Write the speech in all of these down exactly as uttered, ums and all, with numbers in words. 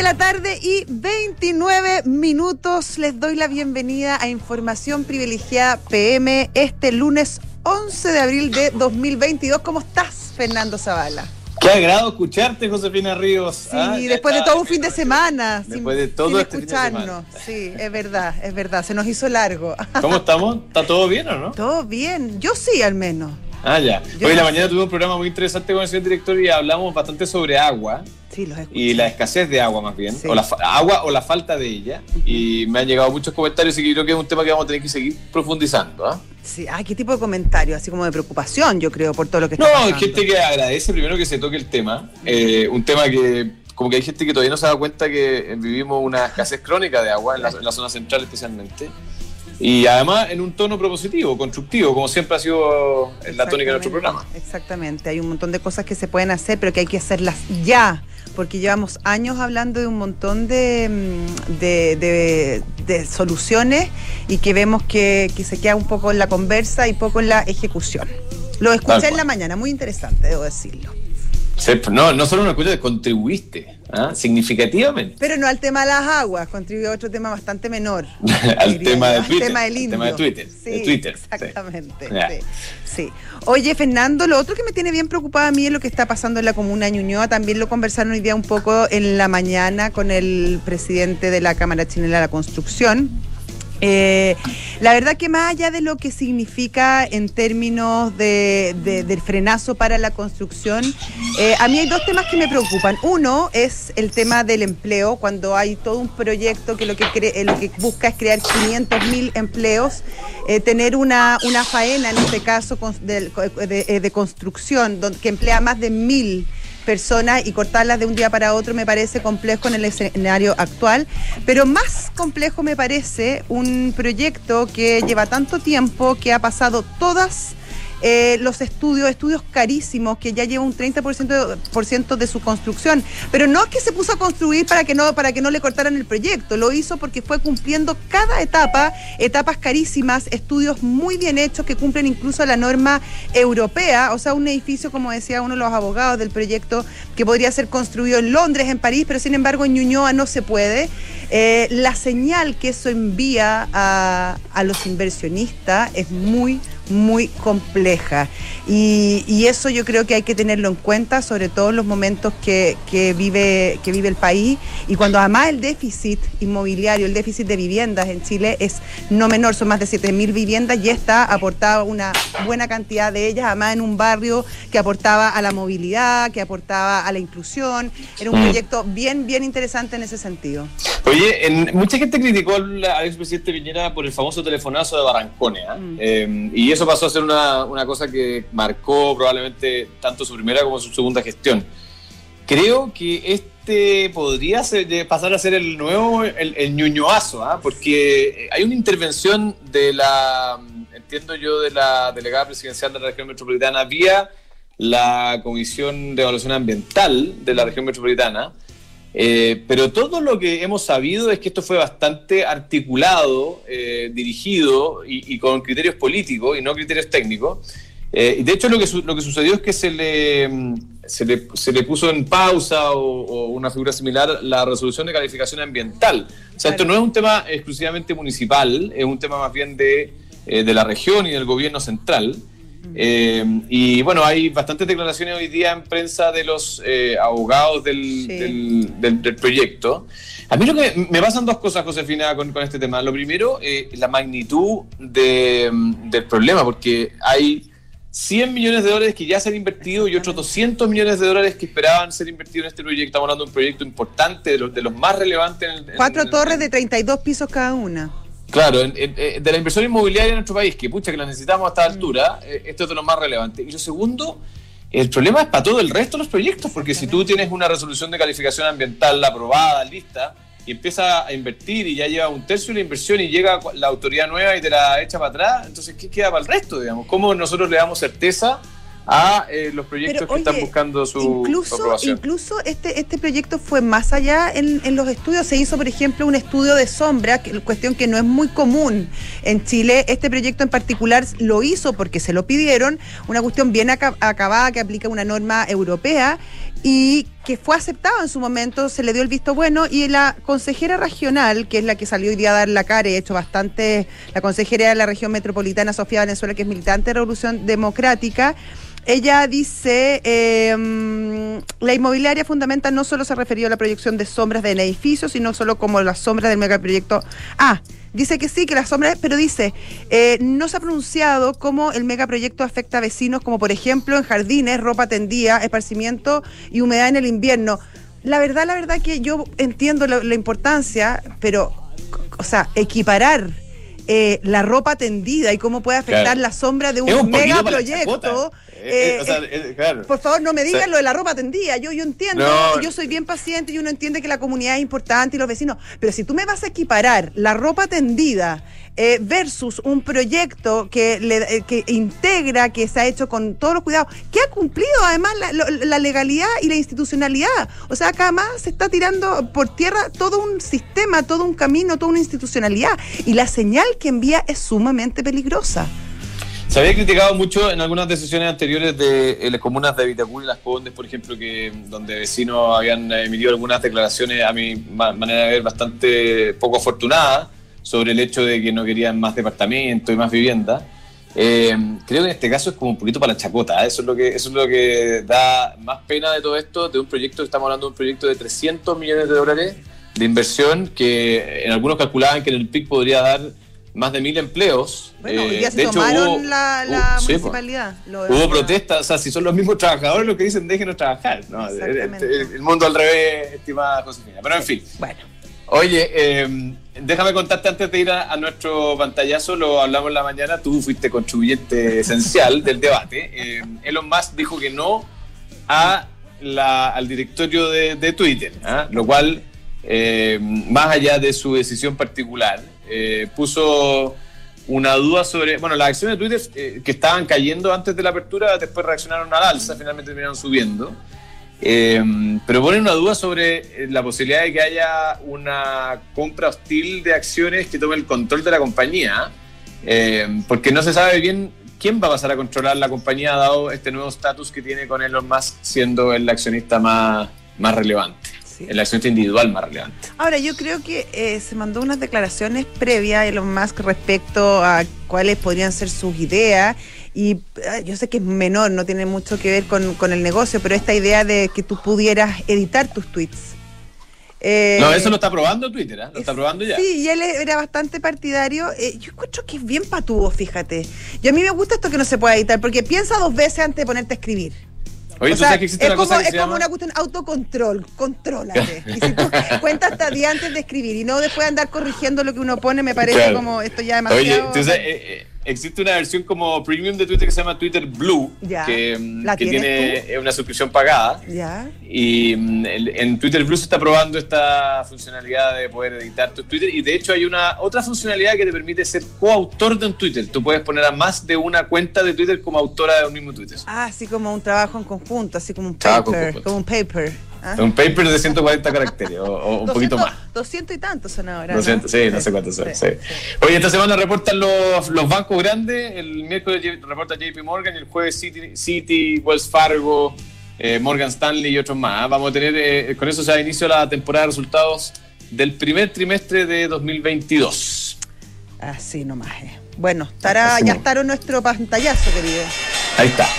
la tarde y veintinueve minutos. Les doy la bienvenida a Información Privilegiada P M este lunes once de abril de dos mil veintidós. ¿Cómo estás, Fernando Zavala? Qué agrado escucharte, Josefina Ríos. Sí, ah, después de todo un fin de semana. Después sin, de todo sin este escucharnos. Fin de semana. Sí, es verdad, es verdad. Se nos hizo largo. ¿Cómo estamos? ¿Está todo bien o no? Todo bien. Yo sí, al menos. Ah, ya. Yo Hoy en la no mañana sé. tuvimos un programa muy interesante con el señor director y hablamos bastante sobre agua. Sí, los escuché. Y la escasez de agua, más bien. Sí. O la fa- agua o la falta de ella. Uh-huh. Y me han llegado muchos comentarios y creo que es un tema que vamos a tener que seguir profundizando. ¿Ah? Sí, ah, ¿qué tipo de comentarios? Así como de preocupación, yo creo, por todo lo que está No, pasando. hay gente que agradece primero que se toque el tema. Eh, un tema que, como que hay gente que todavía no se da cuenta que vivimos una escasez crónica de agua en la, en la zona central especialmente. Y además en un tono propositivo, constructivo, como siempre ha sido la tónica de nuestro programa. Exactamente, hay un montón de cosas que se pueden hacer, pero que hay que hacerlas ya, porque llevamos años hablando de un montón de, de, de, de soluciones y que vemos que, que se queda un poco en la conversa y poco en la ejecución. Lo escuché en la mañana, muy interesante, debo decirlo. Sí, no, no solo una escucha, contribuiste ¿ah? significativamente. Pero no al tema de las aguas, contribuyó a otro tema bastante menor. al tema de Twitter. Al tema del indio. tema de Twitter. Sí, de Twitter. exactamente. Sí. Sí, sí. Oye, Fernando, lo otro que me tiene bien preocupada a mí es lo que está pasando en la comuna de Ñuñoa. También lo conversaron hoy día un poco en la mañana con el presidente de la Cámara Chilena de la Construcción. Eh, la verdad que más allá de lo que significa en términos de, de, del frenazo para la construcción, eh, a mí hay dos temas que me preocupan. Uno es el tema del empleo, cuando hay todo un proyecto que lo que, cre- lo que busca es crear quinientos mil empleos, eh, tener una, una faena, en este caso con- de, de, de construcción, donde, que emplea más de mil personas y cortarlas de un día para otro me parece complejo en el escenario actual, pero más complejo me parece un proyecto que lleva tanto tiempo, que ha pasado todas eh, los estudios, estudios carísimos, que ya lleva un treinta por ciento, por ciento de su construcción, pero no es que se puso a construir para que no, para que no le cortaran el proyecto, lo hizo porque fue cumpliendo cada etapa, etapas carísimas, estudios muy bien hechos que cumplen incluso la norma europea, o sea, un edificio, como decía uno de los abogados del proyecto, que podría ser construido en Londres, en París, pero sin embargo en Ñuñoa no se puede. Eh, la señal que eso envía a, a los inversionistas es muy, muy compleja y, y eso yo creo que hay que tenerlo en cuenta, sobre todo en los momentos que, que, vive, que vive el país, y cuando además el déficit inmobiliario, el déficit de viviendas en Chile es no menor, son más de siete mil viviendas y esta aportaba una buena cantidad de ellas, además en un barrio que aportaba a la movilidad, que aportaba a la inclusión, era un proyecto bien, bien interesante en ese sentido. Oye, en, mucha gente criticó al, al expresidente Piñera por el famoso telefonazo de Barrancones, ¿eh? Mm. Eh, y eso pasó a ser una, una cosa que marcó probablemente tanto su primera como su segunda gestión. Creo que este podría ser, pasar a ser el nuevo, el, el ñuñoazo, ¿eh? Porque hay una intervención de la, entiendo yo, de la delegada presidencial de la región metropolitana vía la Comisión de Evaluación Ambiental de la región metropolitana. Eh, pero todo lo que hemos sabido es que esto fue bastante articulado, eh, dirigido y, y con criterios políticos y no criterios técnicos. Eh, y de hecho lo que, su, lo que sucedió es que se le, se le, se le puso en pausa o, o una figura similar la resolución de calificación ambiental. O sea, esto no es un tema exclusivamente municipal, es un tema más bien de, eh, de la región y del gobierno central. Eh, y bueno, hay bastantes declaraciones hoy día en prensa de los eh, abogados del, sí. del, del, del proyecto. A mí lo que me pasan dos cosas, Josefina, con, con este tema. Lo primero, eh, la magnitud de, del problema, porque hay cien millones de dólares que ya se han invertido y otros doscientos millones de dólares que esperaban ser invertidos en este proyecto. Estamos hablando de un proyecto importante, de los, de los más relevantes. En, Cuatro en, torres en, de treinta y dos pisos cada una. Claro, en, en, de la inversión inmobiliaria en nuestro país, que pucha, que la necesitamos a esta altura, eh, esto es de lo más relevante. Y lo segundo, el problema es para todo el resto de los proyectos, porque si tú tienes una resolución de calificación ambiental aprobada, lista, y empiezas a invertir y ya lleva un tercio de la inversión y llega la autoridad nueva y te la echa para atrás, entonces ¿qué queda para el resto, digamos? ¿Cómo nosotros le damos certeza a eh, los proyectos Pero, que oye, están buscando su, incluso, su aprobación? Incluso este, este proyecto fue más allá en, en los estudios. Se hizo, por ejemplo, un estudio de sombra, que, cuestión que no es muy común en Chile. Este proyecto en particular lo hizo porque se lo pidieron, una cuestión bien acabada que aplica una norma europea, y que fue aceptado en su momento, se le dio el visto bueno, y la consejera regional, que es la que salió hoy día a dar la cara y ha hecho bastante, la consejera de la región metropolitana, Sofía Valenzuela, que es militante de Revolución Democrática, ella dice, eh, la inmobiliaria fundamental no solo se refirió a la proyección de sombras de edificios, sino solo como las sombras del megaproyecto. Ah, dice que sí, que las sombras, pero dice, eh, no se ha pronunciado cómo el megaproyecto afecta a vecinos, como por ejemplo en jardines, ropa tendida, esparcimiento y humedad en el invierno. La verdad, la verdad que yo entiendo la, la importancia, pero, o sea, equiparar eh, la ropa tendida y cómo puede afectar claro. la sombra de un, un megaproyecto. Eh, eh, o sea, eh, claro. Por favor, no me digan o sea, lo de la ropa tendida. Yo, yo entiendo, no, yo soy bien paciente y uno entiende que la comunidad es importante y los vecinos. Pero si tú me vas a equiparar la ropa tendida eh, versus un proyecto que, le, eh, que integra, que se ha hecho con todos los cuidados, que ha cumplido además la, la, la legalidad y la institucionalidad. O sea, acá más se está tirando por tierra todo un sistema, todo un camino, toda una institucionalidad. Y la señal que envía es sumamente peligrosa. Se había criticado mucho en algunas decisiones anteriores de eh, las comunas de Vitacura y Las Condes, por ejemplo, que donde vecinos habían emitido algunas declaraciones, a mi ma- manera de ver, bastante poco afortunadas, sobre el hecho de que no querían más departamentos y más vivienda. Eh, creo que en este caso es como un poquito para la chacota, ¿eh? Eso es lo que, eso es lo que da más pena de todo esto, de un proyecto, estamos hablando de un proyecto de trescientos millones de dólares de inversión, que en algunos calculaban que en el P I C podría dar más de mil empleos. Bueno, hoy día eh, se tomaron hecho, hubo, la, la hubo, municipalidad. Sí, lo hubo protestas, o sea, si son los mismos trabajadores los que dicen déjenos trabajar. No, el, el, el mundo al revés, estimada Josefina. Pero en fin. Bueno. Oye, eh, déjame contarte antes de ir a, a nuestro pantallazo, lo hablamos en la mañana, tú fuiste contribuyente esencial del debate. Eh, Elon Musk dijo que no a la, al directorio de, de Twitter, ¿eh? Lo cual, eh, más allá de su decisión particular, Eh, puso una duda sobre, bueno, las acciones de Twitter eh, que estaban cayendo antes de la apertura, después reaccionaron al alza, finalmente terminaron subiendo, eh, pero ponen una duda sobre la posibilidad de que haya una compra hostil de acciones que tome el control de la compañía, eh, porque no se sabe bien quién va a pasar a controlar la compañía dado este nuevo estatus que tiene con Elon Musk siendo el accionista más, más relevante. Sí. El accionista individual más relevante. Ahora, yo creo que eh, se mandó unas declaraciones previas a Elon Musk respecto a cuáles podrían ser sus ideas, y eh, yo sé que es menor, no tiene mucho que ver con, con el negocio, pero esta idea de que tú pudieras editar tus tweets. Eh, no, eso lo está probando Twitter, ¿eh? Lo es, está probando ya. Sí, y él era bastante partidario. Eh, yo encuentro que es bien patudo, fíjate. Y a mí me gusta esto que no se pueda editar, porque piensa dos veces antes de ponerte a escribir. Oye, o ¿tú sea, sabes que existe es una como, cosa que es se como llama... una cuestión autocontrol, contrólate. Y si tú cuentas hasta día antes de escribir y no después andar corrigiendo lo que uno pone, me parece claro. como esto ya demasiado... Oye, entonces eh, eh, existe una versión como premium de Twitter que se llama Twitter Blue, ya. que, que tiene tú? una suscripción pagada. Ya. Y mm, el, en Twitter Blue se está probando esta funcionalidad de poder editar tu Twitter, y de hecho hay una otra funcionalidad que te permite ser coautor de un Twitter. Tú puedes poner a más de una cuenta de Twitter como autora de un mismo Twitter. Ah, así como un trabajo en conjunto, así como un paper, como un paper. ¿Ah? Un paper de ciento cuarenta caracteres o, o un doscientos, poquito más. doscientos y tantos son ahora. doscientos, ¿no? Sí, no sé cuántos son. Sí, sí. Sí. Oye, esta semana reportan los, los bancos grandes. El miércoles reporta J P Morgan y el jueves Citi, Citi Wells Fargo, eh, Morgan Stanley y otros más. Vamos a tener, eh, con eso se da inicio a la temporada de resultados del primer trimestre de dos mil veintidós. Así nomás. Eh. Bueno, estará, ya estará nuestro pantallazo, querido. Ahí está.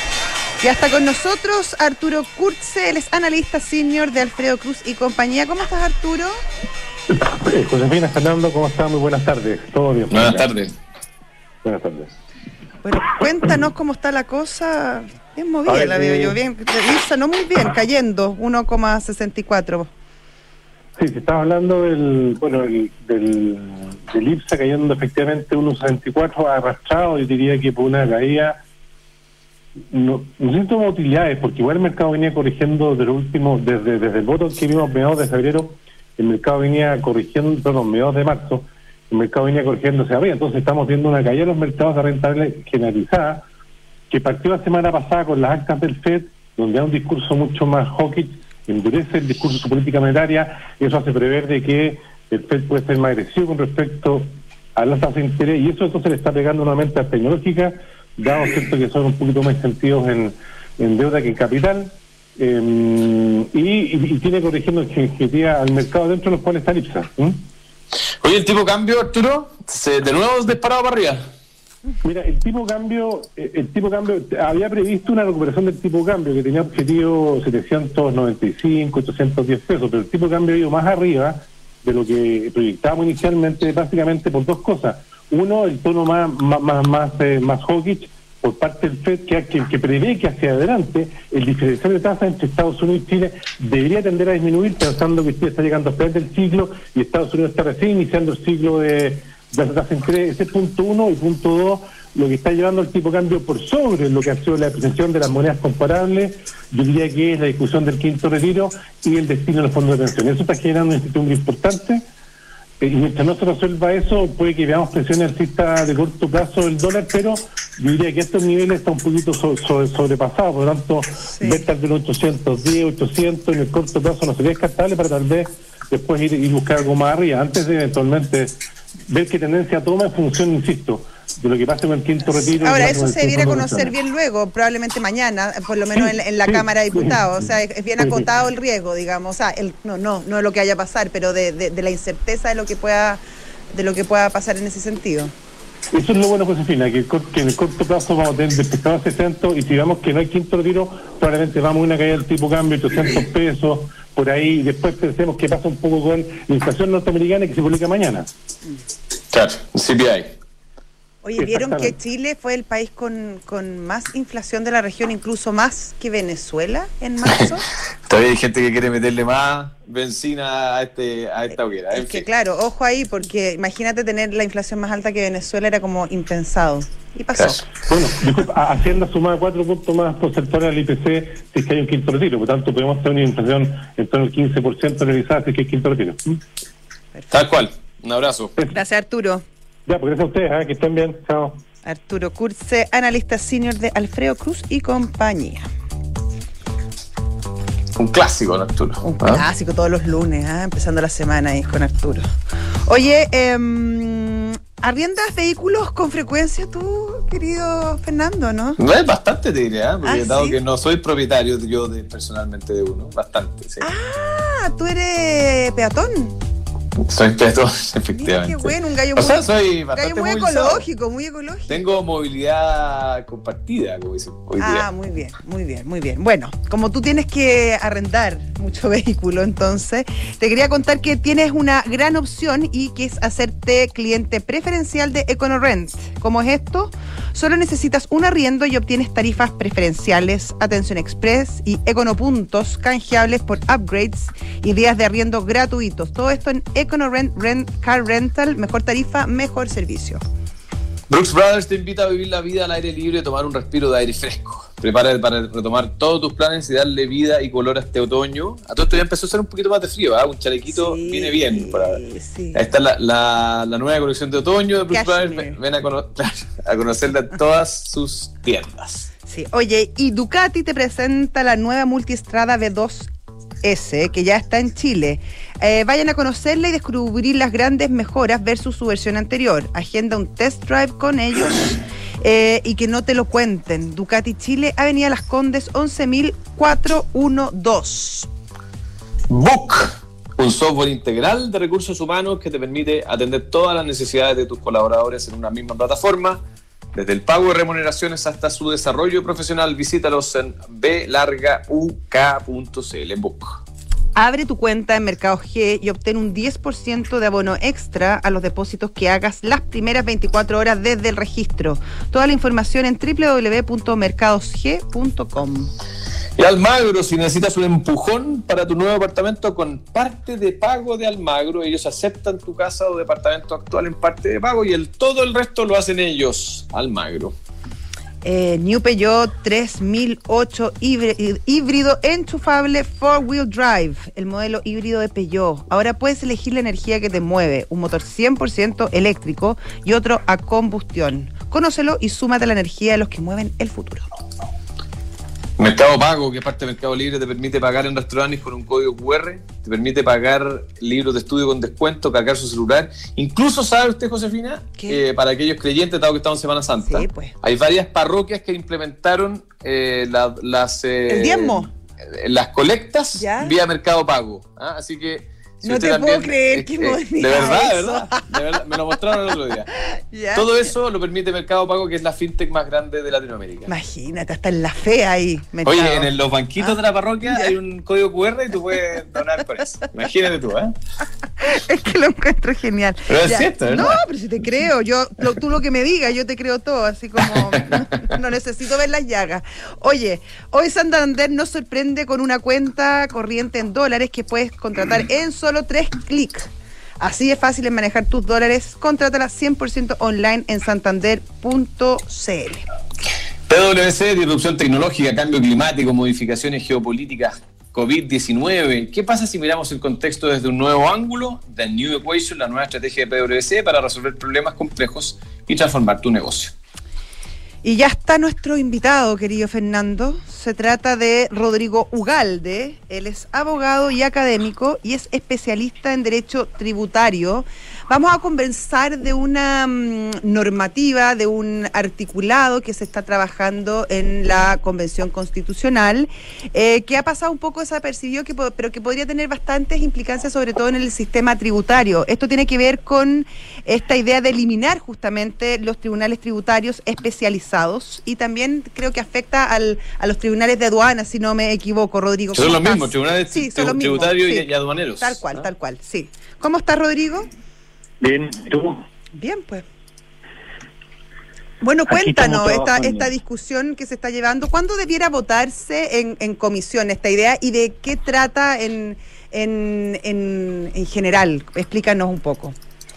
Ya está con nosotros Arturo Kurtze, él es analista senior de Alfredo Cruz y compañía. ¿Cómo estás, Arturo? Josefina, Fernando, ¿cómo están? Muy buenas tardes. ¿Todo bien? Buenas tardes. Buenas tardes. Bueno, cuéntanos cómo está la cosa. Bien movida ver, la veo eh... yo, bien. Lisa, no muy bien, cayendo, uno coma sesenta y cuatro. Sí, se estaba hablando del, bueno, el, del, del I P S A cayendo efectivamente uno coma sesenta y cuatro, arrastrado, yo diría que por una caída... No, no siento como utilidades, porque igual el mercado venía corrigiendo de los últimos, desde, desde el voto que vimos mediados de febrero, el mercado venía corrigiendo, perdón, mediados de marzo, el mercado venía corrigiendo hacia arriba, entonces estamos viendo una caída en los mercados de rentabilidad generalizada, que partió la semana pasada con las actas del Fed, donde hay un discurso mucho más hawkish, endurece el discurso de su política monetaria, eso hace prever de que el Fed puede ser más agresivo con respecto a las tasas de interés, y eso entonces le está pegando nuevamente a tecnológica, dado cierto que son un poquito más sentidos en, en deuda que en capital, Eh, y, y, y tiene corrigiendo objetividad al mercado dentro de los cuales está Lipsa. ¿Mm? Oye, el tipo de cambio, Arturo, se de nuevo disparado para arriba. Mira, el tipo de cambio, el tipo de cambio, había previsto una recuperación del tipo de cambio que tenía objetivo setecientos noventa y cinco, ochocientos diez pesos, pero el tipo de cambio ha ido más arriba de lo que proyectábamos inicialmente, básicamente por dos cosas. Uno, el tono más más más, más, eh, más hawkish por parte del Fed, que, que, que prevé que hacia adelante el diferencial de tasas entre Estados Unidos y Chile debería tender a disminuir, pensando que Chile está llegando a final del ciclo y Estados Unidos está recién iniciando el ciclo de, de la tasa entre ese punto uno y punto dos, lo que está llevando el tipo de cambio por sobre lo que ha sido la apreciación de las monedas comparables. Yo diría que es la discusión del quinto retiro y el destino de los fondos de pensión. Eso está generando una incertidumbre importante. Y mientras no se resuelva eso, puede que veamos presiones alcistas de corto plazo del dólar, pero yo diría que estos niveles están un poquito so, so, sobrepasados, por lo tanto, sí. Ver tal vez ochocientos diez, ochocientos en el corto plazo no sería descartable para tal vez después ir y buscar algo más arriba, antes de eventualmente ver qué tendencia toma en función, insisto, de lo que pase con el quinto retiro. Ahora, eso se viene a conocer bien luego, probablemente mañana, por lo menos sí, en, en la sí, Cámara de Diputados. Sí, o sea, es bien sí, acotado sí. el riesgo, digamos. O sea, el, no, no, no de lo que vaya a pasar, pero de, de, de la incerteza de lo que pueda, de lo que pueda pasar en ese sentido. Eso es lo bueno, Josefina, que, que en el corto plazo vamos a tener de pescado a sesenta, y si vemos que no hay quinto retiro, probablemente vamos a una caída del tipo de cambio, ochocientos pesos, por ahí, y después pensemos qué pasa un poco con la inflación norteamericana que se publica mañana. Claro, C P I. Oye, ¿vieron que Chile fue el país con, con más inflación de la región, incluso más que Venezuela en marzo? Todavía hay gente que quiere meterle más benzina a este a esta hoguera. Es que claro, ojo ahí, porque imagínate tener la inflación más alta que Venezuela, era como impensado. Y pasó. Claro. Bueno, disculpa, Hacienda sumaba cuatro puntos más porcentuales al I P C si es que hay un quinto retiro, por tanto podemos tener una inflación en torno al quince por ciento realizada si es que hay quinto retiro. Tal cual. Un abrazo. Gracias, Arturo. Ya, pues gracias a ustedes, ¿eh? Que estén bien. Chao. Arturo Kurze, analista senior de Alfredo Cruz y compañía. Un clásico, ¿no, Arturo? Un ¿Ah? clásico todos los lunes, ¿eh? Empezando la semana ahí con Arturo. Oye, eh, ¿arriendas vehículos con frecuencia tú, querido Fernando, no? No es bastante, te diría, ¿eh? Porque ¿Ah, dado sí? que no soy propietario yo de, personalmente de uno, bastante, sí. Ah, tú eres peatón. Soy peatón, efectivamente. Mira, qué bueno, un gallo o muy, sea, soy bastante gallo muy ecológico, muy ecológico. Tengo movilidad compartida, como dicen hoy día. Ah, muy bien, muy bien, muy bien. Bueno, como tú tienes que arrendar mucho vehículo, entonces, te quería contar que tienes una gran opción y que es hacerte cliente preferencial de EconoRent. ¿Cómo es esto? Solo necesitas un arriendo y obtienes tarifas preferenciales, atención express y econopuntos canjeables por upgrades y días de arriendo gratuitos. Todo esto en EconoRent Rent Car Rental, mejor tarifa, mejor servicio. Brooks Brothers te invita a vivir la vida al aire libre y tomar un respiro de aire fresco. Prepárate para retomar todos tus planes y darle vida y color a este otoño. A todo esto ya empezó a ser un poquito más de frío, ¿eh? Un chalequito sí, viene bien. Para... Sí. Ahí está la, la, la nueva colección de otoño de Brooks Cashmere. Brothers. Ven a, cono... a conocerla en todas sus tiendas. Sí, oye, y Ducati te presenta la nueva Multistrada V dos S, que ya está en Chile. Eh, vayan a conocerla y descubrir las grandes mejoras versus su versión anterior. Agenda un test drive con ellos eh, y que no te lo cuenten. Ducati Chile, Avenida Las Condes, once mil cuatrocientos doce. Book, un software integral de recursos humanos que te permite atender todas las necesidades de tus colaboradores en una misma plataforma. Desde el pago de remuneraciones hasta su desarrollo profesional, visítalos en b larga u k punto c l. Book. Abre tu cuenta en Mercado G y obtén un diez por ciento de abono extra a los depósitos que hagas las primeras veinticuatro horas desde el registro. Toda la información en w w w punto mercados g punto com. Y Almagro, si necesitas un empujón para tu nuevo apartamento con parte de pago de Almagro, ellos aceptan tu casa o departamento actual en parte de pago y el todo el resto lo hacen ellos. Almagro. Eh, New Peugeot tres mil ocho híbrido, híbrido enchufable four wheel drive, el modelo híbrido de Peugeot. Ahora puedes elegir la energía que te mueve, un motor cien por ciento eléctrico y otro a combustión. Conócelo y súmate a la energía de los que mueven el futuro. Mercado Pago, que es parte de Mercado Libre, te permite pagar en restaurantes con un código cu erre, te permite pagar libros de estudio con descuento, cargar su celular. Incluso, ¿sabe usted, Josefina? Eh, para aquellos creyentes, dado que estamos en Semana Santa, sí, pues. Hay varias parroquias que implementaron eh, la, las... Eh, ¿El diezmo? las colectas ¿Ya? vía Mercado Pago. ¿Ah? Así que si no te también, puedo creer eh, que eh, modernidad de verdad, de eso. verdad, de verdad, me lo mostraron el otro día. ¿Ya? Todo eso lo permite Mercado Pago, que es la fintech más grande de Latinoamérica. Imagínate, hasta en la fe ahí. Oye, metido. en los banquitos Ah, de la parroquia ya. hay un código cu erre y tú puedes donar con eso. Imagínate tú, ¿eh? Es que lo encuentro genial. Pero es Ya. cierto, ¿verdad? No, pero si te creo, yo lo, tú lo que me digas, yo te creo todo, así como no necesito ver las llagas. Oye, hoy Santander nos sorprende con una cuenta corriente en dólares que puedes contratar en solo tres clics. Así es fácil en manejar tus dólares. Contrátala cien por ciento online en santander punto c l. P W C, disrupción tecnológica, cambio climático, modificaciones geopolíticas, covid diecinueve. ¿Qué pasa si miramos el contexto desde un nuevo ángulo? The New Equation, la nueva estrategia de P W C para resolver problemas complejos y transformar tu negocio. Y ya está nuestro invitado, querido Fernando. Se trata de Rodrigo Ugalde. Él es abogado y académico y es especialista en derecho tributario. Vamos a conversar de una um, normativa, de un articulado que se está trabajando en la Convención Constitucional, eh, que ha pasado un poco desapercibido, que, pero que podría tener bastantes implicancias, sobre todo en el sistema tributario. Esto tiene que ver con esta idea de eliminar justamente los tribunales tributarios especializados y también creo que afecta al, a los tribunales de aduanas, si no me equivoco, Rodrigo. Son los estás? mismos, tribunales Sí, son los mismos, tributarios sí. y, y aduaneros. Tal cual, ¿no? tal cual, sí. ¿Cómo estás, Rodrigo? Bien, ¿y tú? Bien, pues. Bueno, Aquí cuéntanos estamos esta, trabajando. esta discusión que se está llevando. ¿Cuándo debiera votarse en, en comisión esta idea y de qué trata en, en, en, en general? Explícanos un poco.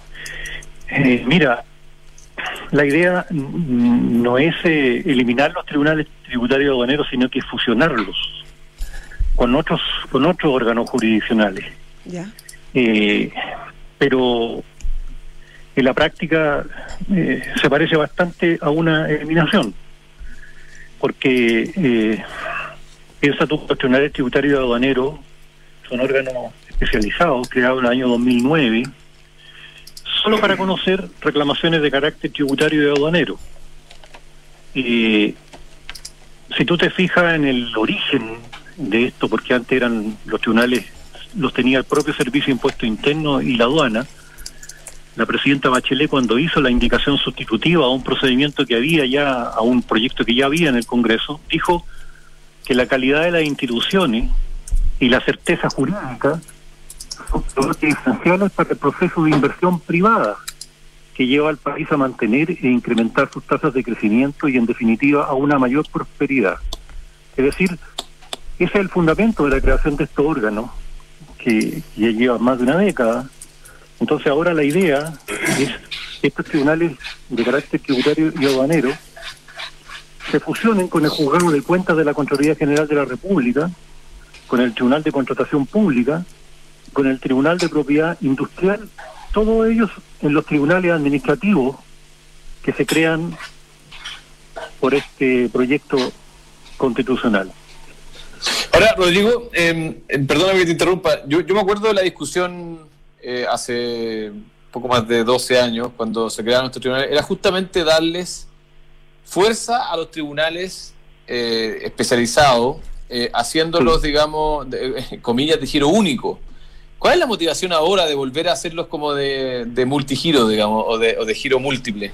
Eh, mira, la idea mm, no es eh, eliminar los tribunales tributarios aduaneros, sino que fusionarlos con otros con otros órganos jurisdiccionales. Ya. Eh, pero en la práctica eh, se parece bastante a una eliminación, porque eh, piensa tú, los tribunales tributarios aduaneros son órganos especializados creados en el año dos mil nueve solo para conocer reclamaciones de carácter tributario y aduanero. Eh, si tú te fijas en el origen de esto, porque antes eran los tribunales, los tenía el propio Servicio de Impuesto Interno y la aduana, la presidenta Bachelet, cuando hizo la indicación sustitutiva a un procedimiento que había ya, a un proyecto que ya había en el Congreso, dijo que la calidad de las instituciones y la certeza jurídica son esenciales para el proceso de inversión privada que lleva al país a mantener e incrementar sus tasas de crecimiento y, en definitiva, a una mayor prosperidad. Es decir, ese es el fundamento de la creación de estos órganos, que ya lleva más de una década. Entonces ahora la idea es que estos tribunales de carácter tributario y aduanero se fusionen con el Juzgado de Cuentas de la Contraloría General de la República, con el Tribunal de Contratación Pública, con el Tribunal de Propiedad Industrial, todos ellos en los tribunales administrativos que se crean por este proyecto constitucional. Ahora, Rodrigo, eh, eh, perdóname que te interrumpa, yo, yo me acuerdo de la discusión eh, hace poco más de doce años, cuando se crearon estos tribunales, era justamente darles fuerza a los tribunales eh, especializados, eh, haciéndolos, digamos, de, eh, comillas, de giro único. ¿Cuál es la motivación ahora de volver a hacerlos como de, de multigiro, digamos, o de, o de giro múltiple?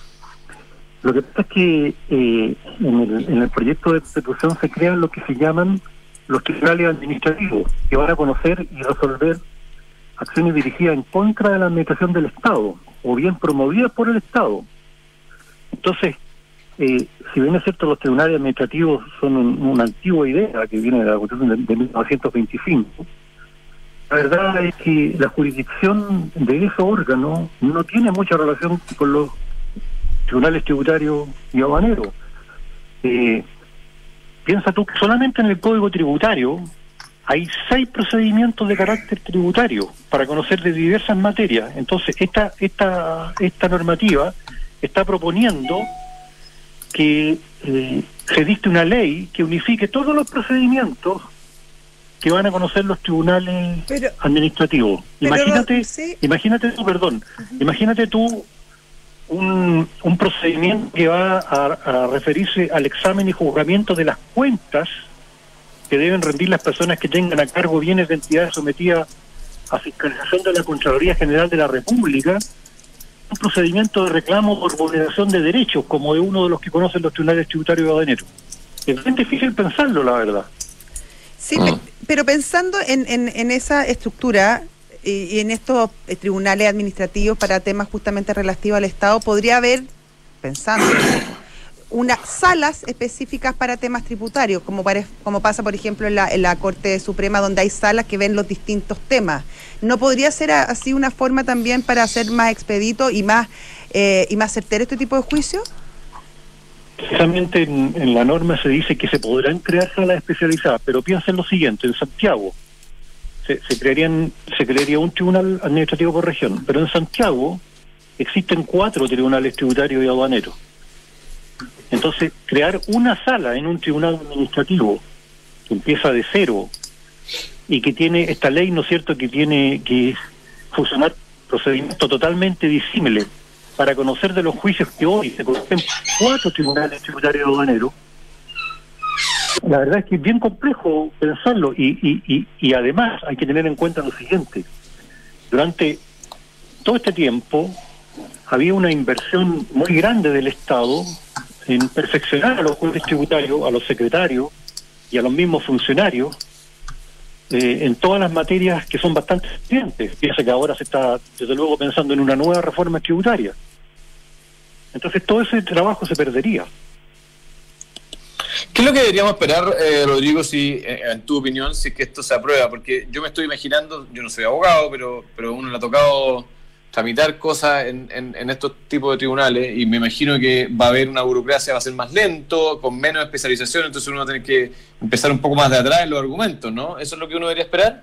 Lo que pasa es que eh, en, el, en el proyecto de constitución se crean lo que se llaman los tribunales administrativos, que van a conocer y resolver acciones dirigidas en contra de la administración del Estado, o bien promovidas por el Estado. Entonces, eh, si bien es cierto, los tribunales administrativos son un, una antigua idea que viene de la Constitución de, de mil novecientos veinticinco, la verdad es que la jurisdicción de ese órgano no tiene mucha relación con los tribunales tributarios y aduaneros. Eh, piensa tú que solamente en el Código Tributario hay seis procedimientos de carácter tributario para conocer de diversas materias. Entonces, esta esta esta normativa está proponiendo que eh, se dicte una ley que unifique todos los procedimientos que van a conocer los tribunales pero, administrativos. Pero, imagínate, ¿sí? imagínate tú, perdón, uh-huh. imagínate tú un, un procedimiento que va a, a referirse al examen y juzgamiento de las cuentas que deben rendir las personas que tengan a cargo bienes de entidades sometidas a fiscalización de la Contraloría General de la República, un procedimiento de reclamo por vulneración de derechos, como de uno de los que conocen los tribunales tributarios de aduaneros. Es bien difícil pensarlo, la verdad. Sí, pe- pero pensando en, en, en esa estructura y, y en estos eh, tribunales administrativos para temas justamente relativos al Estado, podría haber, pensando, unas salas específicas para temas tributarios, como, pare- como pasa, por ejemplo, en la, en la Corte Suprema, donde hay salas que ven los distintos temas. ¿No podría ser a- así una forma también para hacer más expedito y más, eh, y más certero este tipo de juicios? Precisamente en, en la norma se dice que se podrán crear salas especializadas, pero piensen lo siguiente: en Santiago se, se crearían se crearía un tribunal administrativo por región, pero en Santiago existen cuatro tribunales tributarios y aduaneros. Entonces, crear una sala en un tribunal administrativo que empieza de cero y que tiene esta ley, ¿no es cierto?, que tiene que fusionar procedimientos totalmente disímiles para conocer de los juicios que hoy se conocen cuatro tribunales tributarios y aduaneros. La verdad es que es bien complejo pensarlo y, y, y, y además hay que tener en cuenta lo siguiente: durante todo este tiempo había una inversión muy grande del Estado en perfeccionar a los jueces tributarios, a los secretarios y a los mismos funcionarios eh, en todas las materias que son bastante eficientes. Piensa que ahora se está, desde luego, pensando en una nueva reforma tributaria. Entonces todo ese trabajo se perdería. ¿Qué es lo que deberíamos esperar, eh, Rodrigo, si, eh, en tu opinión, si es que esto se aprueba? Porque yo me estoy imaginando, yo no soy abogado, pero pero uno le ha tocado tramitar cosas en, en, en estos tipos de tribunales y me imagino que va a haber una burocracia, va a ser más lento, con menos especialización, entonces uno va a tener que empezar un poco más de atrás en los argumentos, ¿no? ¿Eso es lo que uno debería esperar?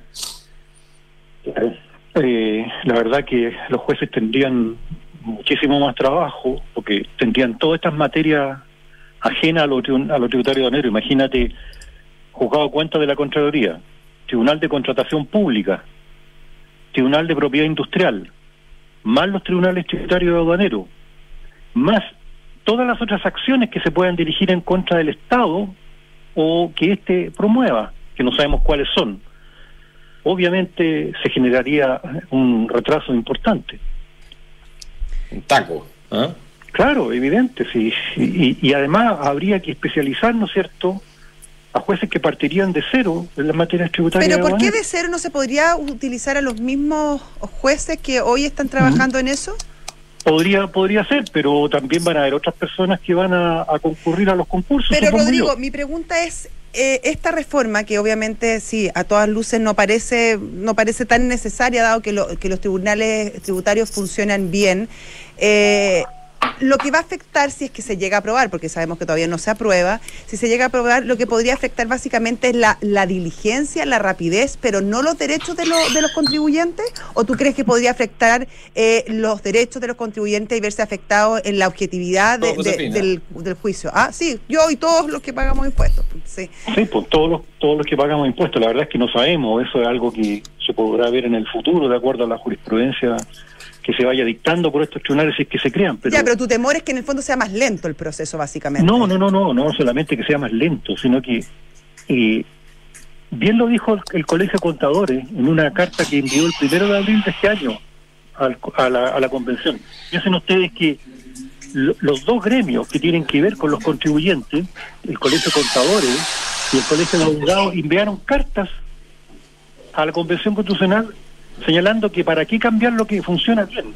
Eh, la verdad que los jueces tendrían muchísimo más trabajo, porque tendrían todas estas materias ajenas a lo, a lo tributario aduanero. Imagínate, juzgado de cuentas de la Contraloría, Tribunal de Contratación Pública, Tribunal de Propiedad Industrial, más los tribunales tributarios aduaneros, más todas las otras acciones que se puedan dirigir en contra del Estado o que éste promueva, que no sabemos cuáles son. Obviamente se generaría un retraso importante. Un taco, ¿eh? Claro, evidente, sí. Y, y además habría que especializar, ¿no es cierto?, a jueces que partirían de cero en las materias tributarias. ¿Pero por qué de cero no se podría utilizar a los mismos jueces que hoy están trabajando uh-huh. en eso? Podría podría ser, pero también van a haber otras personas que van a, a concurrir a los concursos. Pero Rodrigo, yo. mi pregunta es, eh, esta reforma, que obviamente sí, a todas luces no parece no parece tan necesaria, dado que, lo, que los tribunales tributarios funcionan bien, eh, lo que va a afectar, si es que se llega a aprobar, porque sabemos que todavía no se aprueba, si se llega a aprobar, lo que podría afectar básicamente es la, la diligencia, la rapidez, pero no los derechos de, lo, de los contribuyentes. ¿O tú crees que podría afectar eh, los derechos de los contribuyentes y verse afectados en la objetividad de, de, del, del juicio? Ah, sí, yo y todos los que pagamos impuestos. Sí, sí, pues todos los, todos los que pagamos impuestos. La verdad es que no sabemos, eso es algo que se podrá ver en el futuro, de acuerdo a la jurisprudencia que se vaya dictando por estos tribunales, si es que se crean. Pero ya, pero tu temor es que en el fondo sea más lento el proceso, básicamente. No, no, no, no, no solamente que sea más lento, sino que eh, bien lo dijo el, el Colegio de Contadores en una carta que envió el primero de abril de este año al, a, la, a la convención. Piensen ustedes que lo, los dos gremios que tienen que ver con los contribuyentes, el Colegio de Contadores y el Colegio de Abogados, enviaron cartas a la Convención Constitucional señalando que para qué cambiar lo que funciona bien.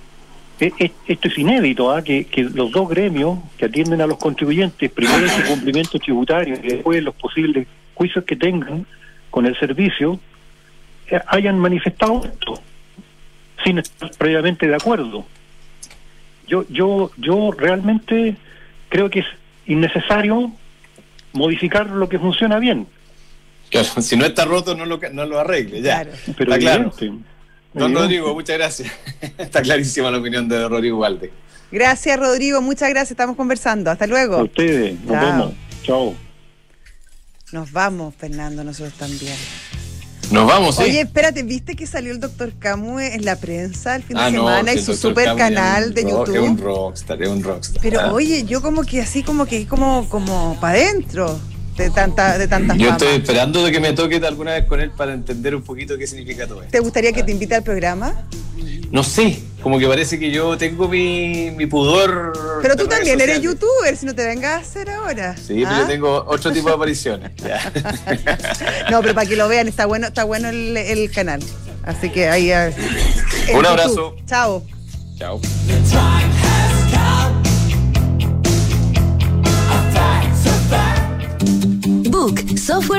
Esto es inédito, ¿eh? que, que los dos gremios que atienden a los contribuyentes, primero en su cumplimiento tributario y después los posibles juicios que tengan con el servicio, eh, hayan manifestado esto sin estar previamente de acuerdo. Yo, yo, yo realmente creo que es innecesario modificar lo que funciona bien. Claro, si no está roto, no lo, no lo arregle, ya. Claro. Pero está claro. Don Rodrigo, muchas gracias. Está clarísima la opinión de Rodrigo Valde. Gracias, Rodrigo, muchas gracias, estamos conversando. Hasta luego. A ustedes, nos Chao. vemos. Chao. Nos vamos, Fernando, nosotros también. Nos vamos, sí. Oye, espérate, ¿viste que salió el doctor Camus en la prensa el fin de ah, semana no, y su super Camus canal de YouTube? Es un rockstar, es un rockstar. Pero ah. oye, yo como que así, como que como, como para adentro. de tanta, de tanta Yo fama. estoy esperando de que me toque alguna vez con él para entender un poquito qué significa todo esto. ¿Te gustaría que te invite al programa? No sé, como que parece que yo tengo mi, mi pudor. Pero tú de redes también eres sociales. youtuber, si no te vengas a hacer ahora. Sí, pero ¿Ah? yo tengo otro tipo de apariciones. Ya. No, pero para que lo vean, está bueno, está bueno el, el canal. Así que ahí. eh, en Un YouTube. abrazo. Chao. Chao. Book, software